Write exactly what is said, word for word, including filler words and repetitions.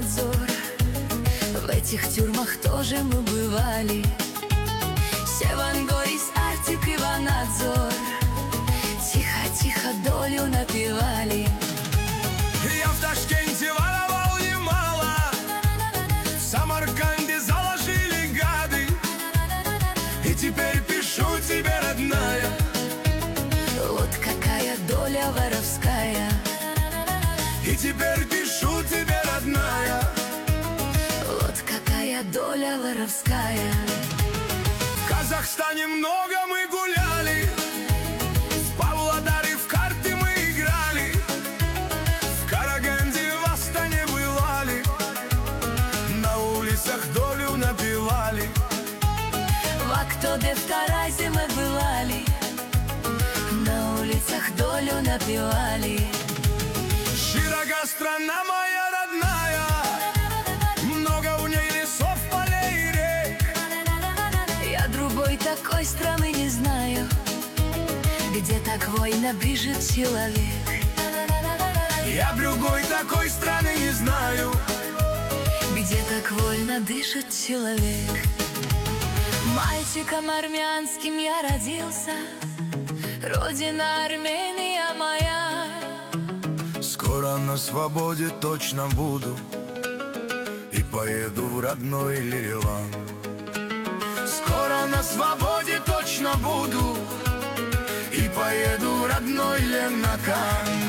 надзор. В этих тюрьмах тоже мы бывали. Севангорис, Артик, Иванадзор. Тихо-тихо долю напевали. Я в Ташкенте воровал немало, в Самарканде заложили гады. И теперь пишу тебе, родная, вот какая доля воровская. И теперь пишу тебе, родная, вот какая доля воровская. в Казахстане много мы гуляли, в Павлодаре в карты мы играли, в Караганде, в Астане бывали, на улицах долю напевали. В Актоде, в Таразе мы бывали, на улицах долю напевали. Широка страна моя родная, много у ней лесов, полей и рек. Я другой такой страны не знаю, где так вольно дышит человек. Я другой такой страны не знаю, где так вольно дышит человек. Мальчиком армянским я родился, родина Армения моя. скоро на свободе точно буду и поеду в родной Ереван. Скоро на свободе точно буду и поеду в родной Ленакан.